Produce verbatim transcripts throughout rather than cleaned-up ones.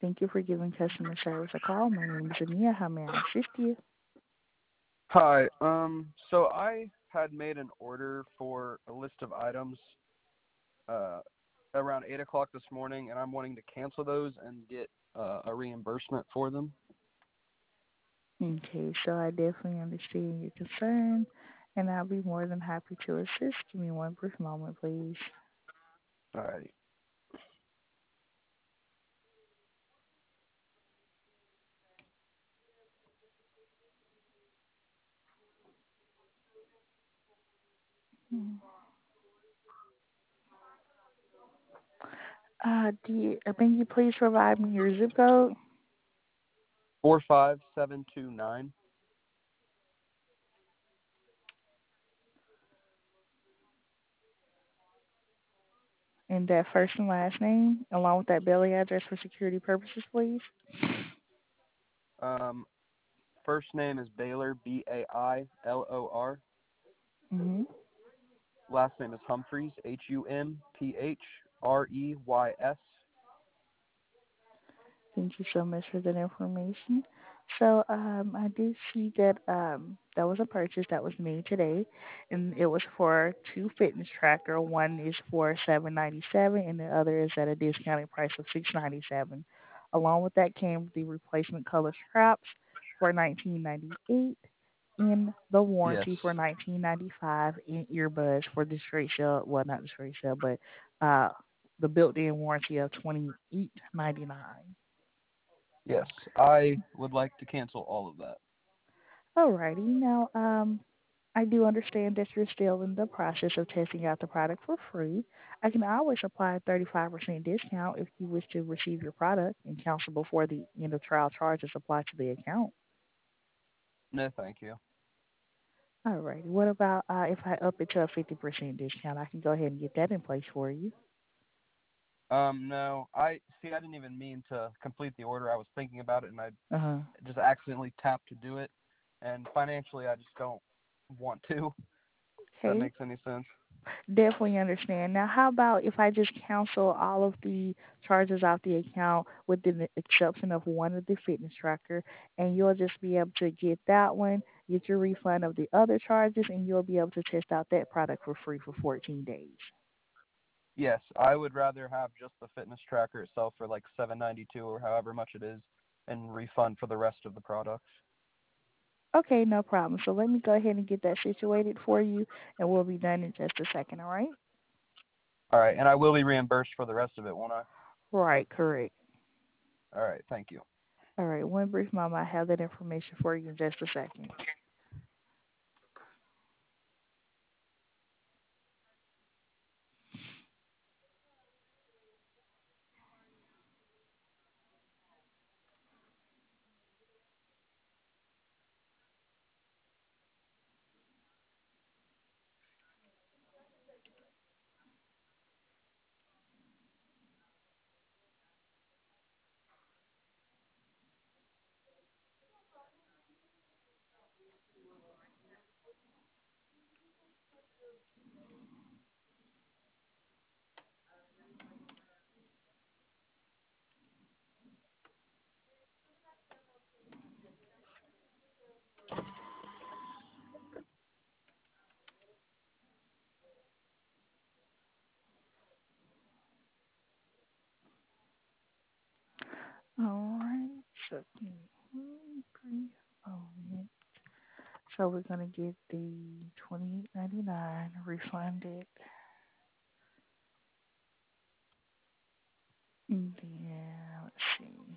Thank you for giving customer service a call. My name is Ania. How may I assist you? Hi. Um. So I had made an order for a list of items uh, around eight o'clock this morning, and I'm wanting to cancel those and get uh, a reimbursement for them. Okay, so I definitely understand your concern, and I'll be more than happy to assist. Give me one brief moment, please. Alrighty. Hmm. Uh, do you, uh, can you please provide me your zip code Four five seven two nine. and that first and last name, along with that billing address for security purposes, please? Um. First name is Baylor, B A I L O R. Mm-hmm. Last name is Humphreys, H U M P H R E Y S. Thank you so much for that information. So um, I do see that um, that was a purchase that was made today, and it was for two fitness tracker. One is for seven ninety seven, and the other is at a discounted price of six ninety seven. Along with that came the replacement color straps for nineteen ninety eight, and the Yes. warranty for nineteen ninety five, and earbuds for the straight shell. Well, not the straight shell, but uh, the built-in warranty of twenty eight ninety nine. Yes. I would like to cancel all of that. Alrighty. Now, um, I do understand that you're still in the process of testing out the product for free. I can always apply a thirty-five percent discount if you wish to receive your product and cancel before the end of trial charges apply to the account. No, thank you. Alrighty. What about uh, if I up it to a fifty percent discount? I can go ahead and get that in place for you. Um, no, I see. I didn't even mean to complete the order. I was thinking about it, and I Uh-huh. just accidentally tapped to do it. And financially, I just don't want to. If that Okay. makes any sense. Definitely understand. Now, how about if I just cancel all of the charges off the account with the exception of one of the fitness tracker, and you'll just be able to get that one, get your refund of the other charges, and you'll be able to test out that product for free for fourteen days. Yes, I would rather have just the fitness tracker itself for like seven ninety two or however much it is, and refund for the rest of the products. Okay, no problem. So let me go ahead and get that situated for you, and we'll be done in just a second, all right? All right, and I will be reimbursed for the rest of it, won't I? Right, correct. All right, thank you. All right, one brief moment. I have that information for you in just a second. All right, so give me one brief moment. So we're gonna get the twenty eight ninety nine refunded, and then let's see.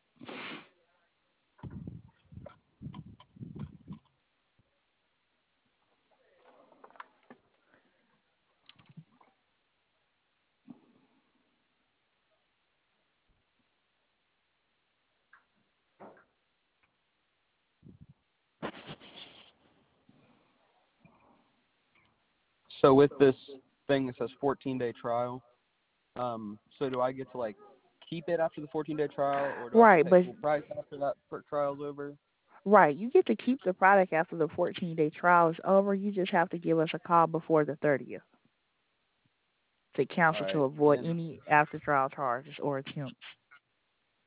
So with this thing that says fourteen day trial, um, so do I get to like keep it after the fourteen day trial, or do I have to Right, pay but full price after that per- trial's over? right, you get to keep the product after the fourteen day trial is over. You just have to give us a call before the thirtieth to All cancel to right, avoid and any after trial charges or attempts.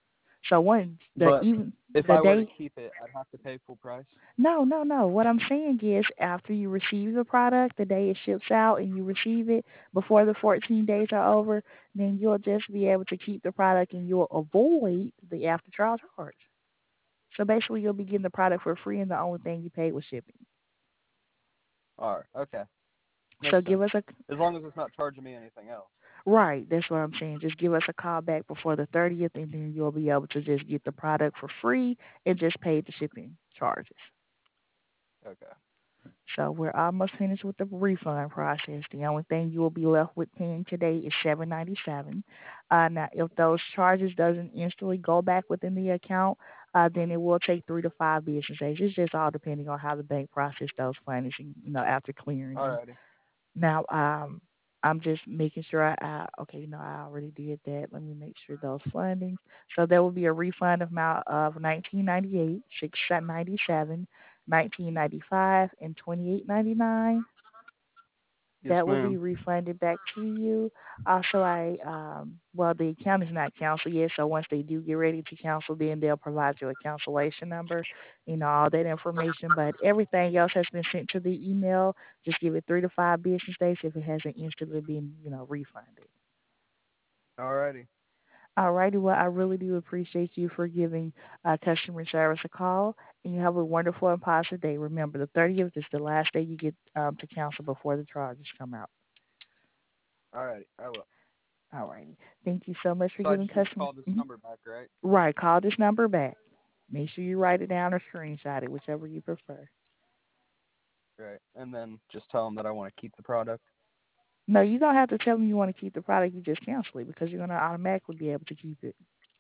So one the But even if the I were to day keep it, I'd have to pay full price. no, no, no. What I'm saying is after you receive the product, the day it ships out and you receive it, before the fourteen days are over, then you'll just be able to keep the product and you'll avoid the after trial charge. So basically you'll be getting the product for free and the only thing you paid was shipping. All right. Okay. So Makes give sense. us a As long as it's not charging me anything else. right, that's what I'm saying. Just give us a call back before the thirtieth and then you'll be able to just get the product for free and just pay the shipping charges. Okay. So we're almost finished with the refund process. The only thing you will be left with paying today is seven ninety seven. Uh, now, if those charges doesn't instantly go back within the account, uh, then it will take three to five business days. It's just all depending on how the bank process those funds, you know, after clearing them. Alrighty. Now, um, I'm just making sure I, I okay, no, I already did that. Let me make sure those fundings. So there will be a refund amount of nineteen ninety eight, six ninety seven, nineteen ninety five, and twenty eight ninety nine. Yes, That will be ma'am. refunded back to you. Also, I um, well, the account is not canceled yet, so once they do get ready to cancel, then they'll provide you a cancellation number, you know, all that information. But everything else has been sent to the email. Just give it three to five business days if it hasn't instantly been, you know, refunded. Alrighty. All righty. Well, I really do appreciate you for giving uh, customer service a call, and you have a wonderful and positive day. Remember, the thirtieth is the last day you get um, to cancel before the charges come out. Alrighty. I will. All righty. Thank you so much for So I giving just need to customer. call this Mhm. number back, right? Right. Call this number back. Make sure you write it down or screenshot it, whichever you prefer. Right. And then just tell them that I want to keep the product. No, you don't have to tell them you want to keep the product. You just cancel it because you're going to automatically be able to keep it.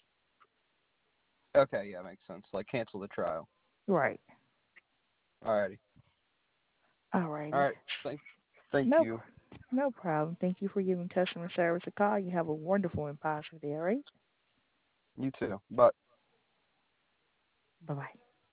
Okay. Yeah, makes sense. Like cancel the trial. Right. Alrighty. All righty. Alright. Thank. Thank No, you. no problem. Thank you for giving customer service a call. You have a wonderful and positive day, all right? You too. Bye. Bye-bye.